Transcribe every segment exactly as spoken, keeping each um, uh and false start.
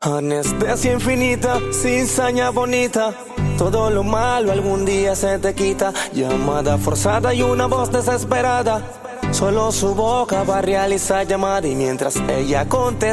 Anestesia infinita, cizaña bonita. Todo lo malo algún día se te quita. Llamada forzada y una voz desesperada. Solo su boca va a realizar llamada. Y mientras ella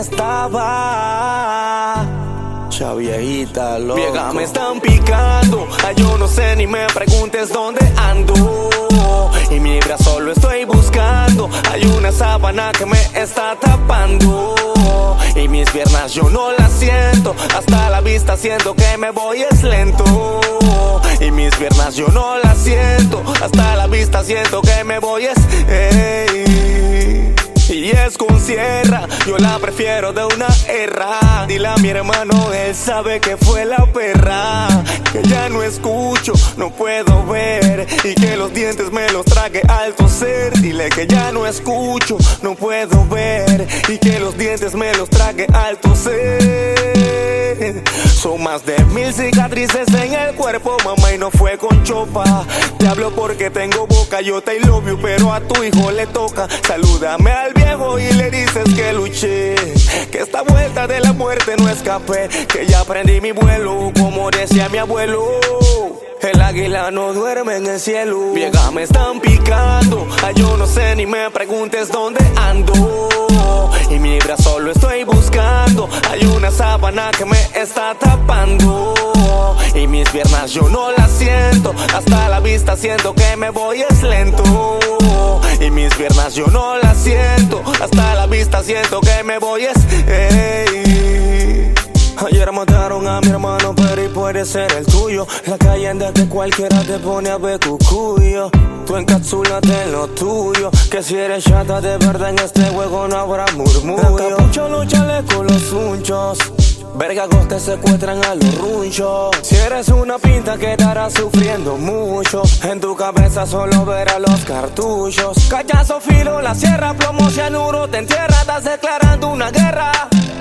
contestaba, ya viejita, loco. Vieja, me están picando. Ay, yo no sé ni me preguntes dónde ando. Y mientras solo estoy buscando, hay una sábana que me está tapando. Y mis piernas yo no las siento. Hasta la vista siento que me voy es lento. Y mis piernas yo no las siento. Hasta la vista siento que me voy es ey. Y es con sierra, yo la prefiero de una erra. Dile a mi hermano, él sabe que fue la perra. Que ya no escucho, no puedo ver. Y que los dientes me los trague al toser. Dile que ya no escucho, no puedo ver. Y que los dientes me los trague al toser. Son más de mil cicatrices en el cuerpo, mamá, y no fue con chopa. Te hablo porque tengo boca, yo te love you, pero a tu hijo le toca. Salúdame al viejo y le dices que luché, que esta vuelta de la muerte no escapé, que ya aprendí mi vuelo, como decía mi abuelo. El águila no duerme en el cielo. Vieja, me están picando. Ay, yo no sé ni me preguntes dónde ando. Y mientras solo estoy buscando, hay una sábana que me está tapando. Y mis piernas yo no las siento. Hasta la vista siento que me voy es lento. Y mis piernas yo no las siento. Hasta la vista siento que me voy es ey. Ayer mataron a mi hermano, pero y puede ser el tuyo. La calle anda que cualquiera te pone a ver cucuyo. Tú encapsúlate en lo tuyo, que si eres chata de verdad en este juego no habrá murmullo. La capucha luchale con los unchos. Vergagos te secuestran a los runchos. Si eres una pinta quedarás sufriendo mucho. En tu cabeza solo verás los cartuchos. Callazo, filo, la sierra, plomo, cianuro. Te entierra, estás declarando una guerra.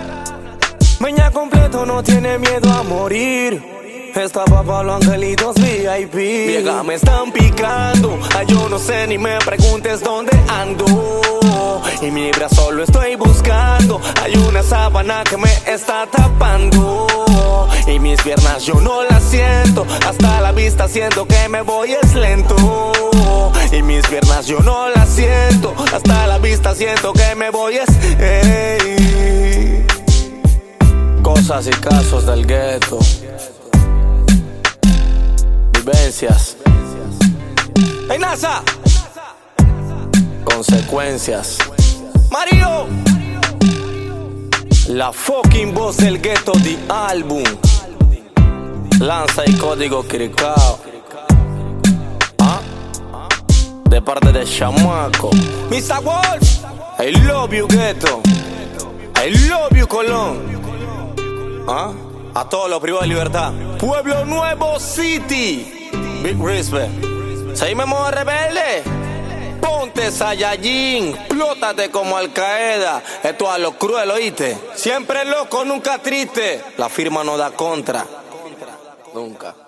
Meña completo no tiene miedo a morir. Está pa' los angelitos V I P. Vieja, me están picando. Ay, yo no sé ni me preguntes dónde ando. Y mientras solo estoy buscando, hay una sábana que me está tapando. Y mis piernas yo no las siento. Hasta la vista siento que me voy es lento. Y mis piernas yo no las siento. Hasta la vista siento que me voy es ey. Cosas y casos del gueto. Vivencias. ¡Hey, NASA! Consecuencias. Mario. La fucking voz del gueto de álbum. Lanza y código Cricao. ¿Ah? De parte de Chamaco. mister Wolf. I love you, gueto. I love you, Colón. ¿Ah? A todos los privados de libertad. Pueblo Nuevo City. Big respect. Seguimos rebelde. Ponte Saiyajin. Plótate como Al Qaeda. Esto a lo cruel, ¿oíste? Siempre loco, nunca triste. La firma no da contra. Nunca.